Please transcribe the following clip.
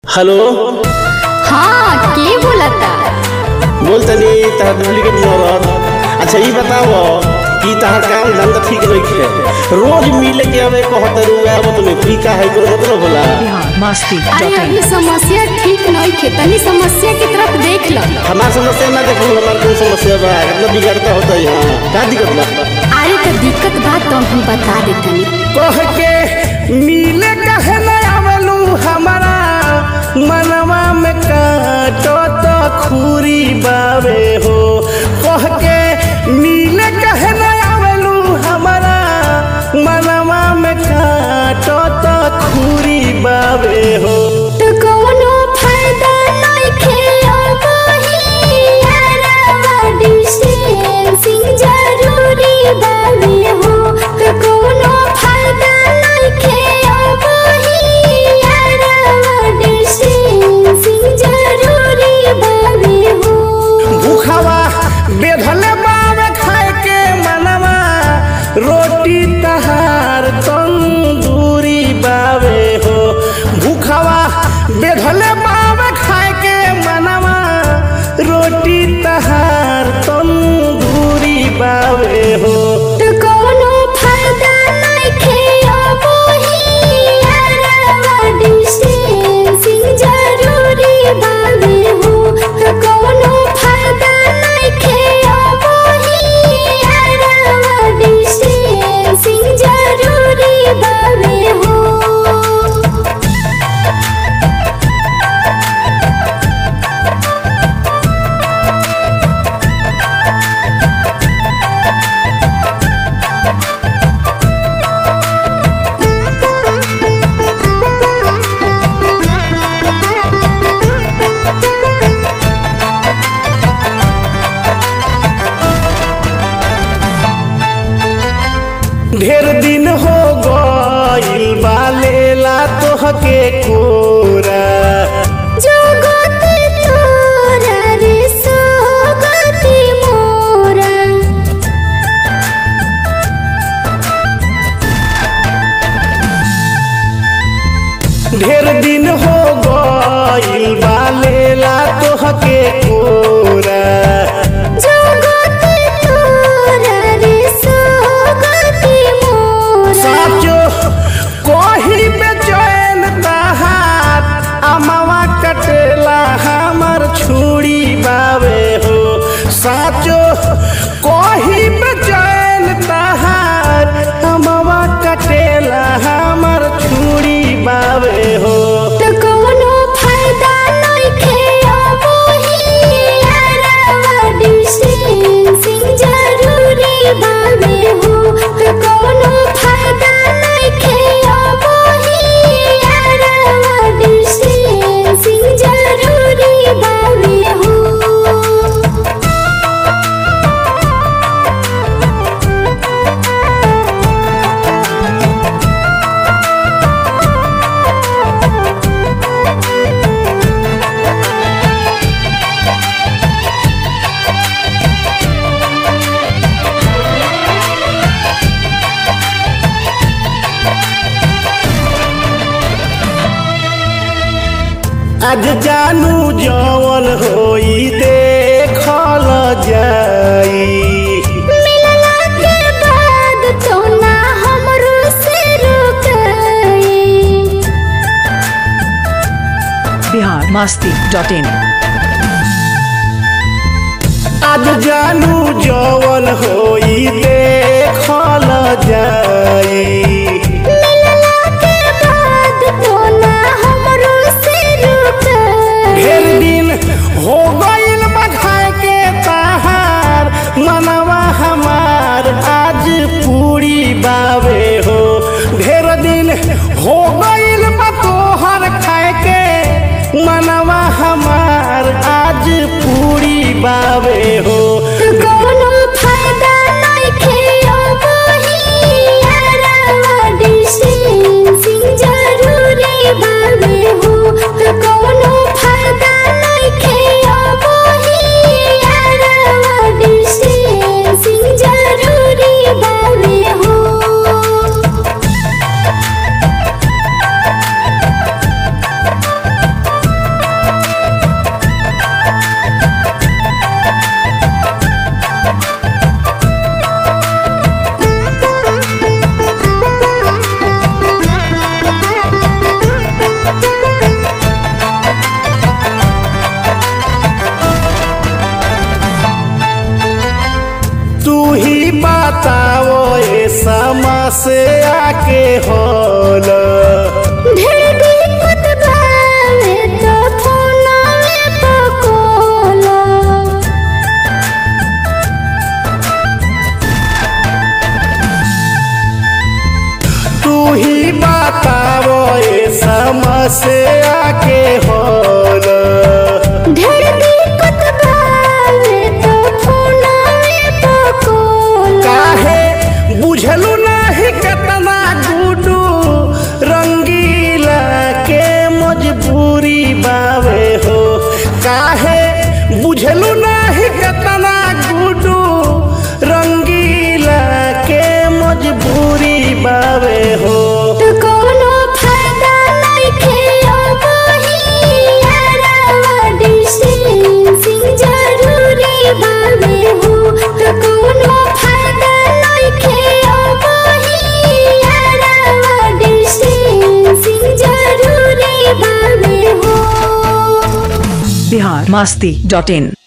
Hello. हाँ के बोलता? बोल तनी तहर डुप्लीकेट नंबर। अच्छा ये बताओ कि तहर काम धंधा ठीक नहीं है, रोज मिले के हमें कहते रुआ अब तुम्हें फ्री का है को मतलब होला। अरे अभी समस्या ठीक नहीं है, तनी समस्या की तरफ देख लो। हमार समस्या ना देखो, हमार कोई समस्या बा मतलब बिगड़ता होता है यहाँ क्या दिक्कत बा? अरे तो दिक्कत बात तो हम बता देतनी। कह के मिले कहे न आवलू हमारा मनवा में काटो तो खूरी बावे हो। कह के मिले कहे न आवलू हमारा मनवा में काटो तो खूरी बावे हो। तो कोनो फायदा नहीं खेलो वही यारा डिस्टेंसिंग जरूरी बावे हो। तो कोनो फायदा नहीं खेलो वही यारा डिस्टेंसिंग जरूरी बावे हो। भूखवा बेधले बावे खाए के मनवा रोटी तहार तंदूरी बावे हो। भूखवा बेधले बावे खाए के मनवा रोटी तहार तंदूरी बावे हो। तो कोनो फायदा नहीं खेलो वही यारा डिस्टेंसिंग जरूरी बावे हो। तो कोनो फायदा नहीं खेलो वही यारा डिस्टेंसिंग जरूरी बावे हो। ढेर दिन हो गइल बा लेला तोहके कोरा। जो गति तोरा रे सो गति मोरा। ढेर दिन हो गइल बा लेला तोहके कोरा। जो गति तोरा रे सो गति मोरा। साचो कोही बेचैन तहार अमावा कटेला हमर छुरी बावे हो। साचो कोही बेचैन तहार अमावा कटेला हमर छुरी बावे हो। तो कोनो फायदा नहीं खेलो वही यारा डिस्टेंसिंग जरूरी बावे हो। तो कोनो फायदा नहीं खेलो वही यारा डिस्टेंसिंग जरूरी बावे हो। आज जानू जवन होई देखल जाई। मिलला के बाद तो ना हमरो से रुकाई। biharmasti.in आज जानू जवन होई देखल जाई। मिलला के बाद तो ना हमरो से रुकाई। ढेर दिन हो गइल बा खाए के तहार मनवा हमार आज पूरी बावे हो। ढेर दिन हो गइल बा तोहर खाए के मनवा हमार आज पूरी बावे हो। तो कोनो फायदा नहीं खेलो वही यारा डिस्टेंसिंग जरूरी बावे हो। तो कोनो फायदा नहीं खेलो वही यारा डिस्टेंसिंग जरूरी बावे हो। आके होला। ढेर दिक्कत बावे तो फोनवे पकोला। तू ही बतावो ये समस्या के होला। ढेर दिक्कत बावे तो फोनवे पकोला। काहे बुझलू नाही केतना गुडू रंगीला के मजबूरी बावे हो। काहे बुझलू नाही केतना गुडू रंगीला के मजबूरी बावे हो। तो कोनो फायदा नइखे अबही यारवा डिस्टेंसिंग जरूरी बावे हो। तो कोनो फायदा नइखे अबही यारवा डिस्टेंसिंग जरूरी बावे हो। biharmasti.in